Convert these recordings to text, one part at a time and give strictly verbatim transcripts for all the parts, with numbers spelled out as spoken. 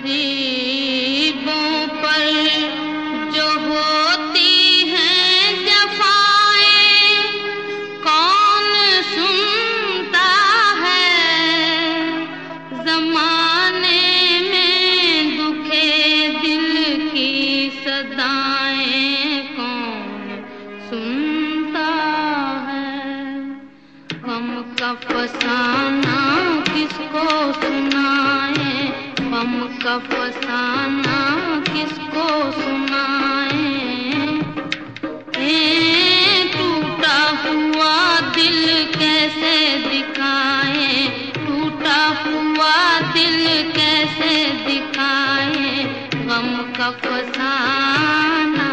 गरीबों पर जो होती हैं जफाएं, कौन सुनता है ज़माने में दुखे दिल की सदाएं, कौन सुनता है। गम का फसाना किसको सुनाए, गम का फसाना किसको सुनाए। ए टूटा हुआ दिल कैसे दिखाए, टूटा हुआ दिल कैसे दिखाए, गम का फसाना।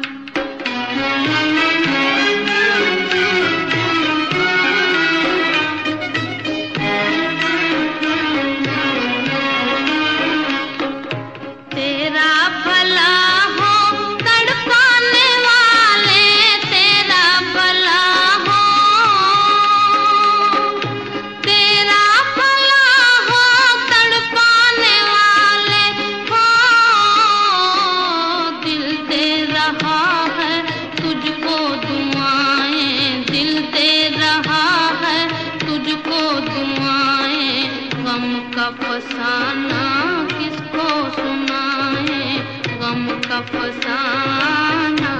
फसाना किसको सुनाए, गम का फसाना।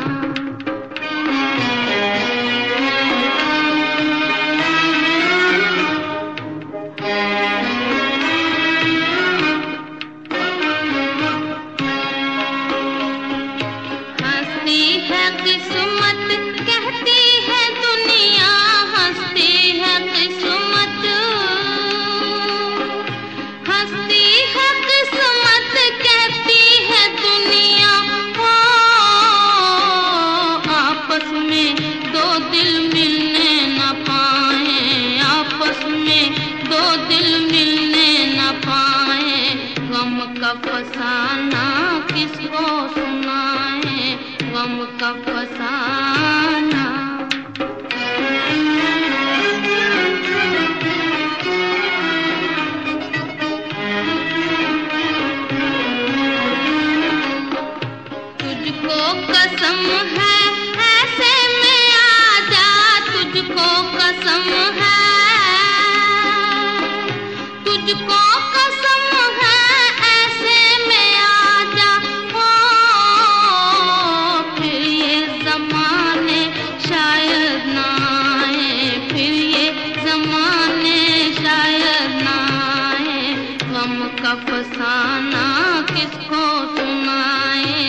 हंसती है किस्मत कहती है दुनिया, हंसती है किस्मत, हंसती है किस्मत कहती है दुनिया। हो आपस में दो दिल मिलने न पाए, आपस में दो दिल मिलने न पाए, गम का फसाना किसको सुनाए, गम का फसाना। तुझको कसम है ऐसे में आजा, तुझको कसम है, तुझको कसम है ऐसे में आजा। हो फिर ये ज़माने शायद ना आए, फिर ये ज़माने शायद ना आए, गम का फसाना किसको सुनाए।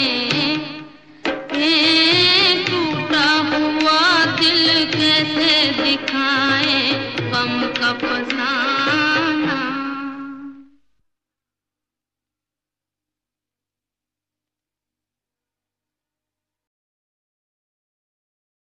टूटा हुआ दिल कैसे दिखाए, गम का फसाना।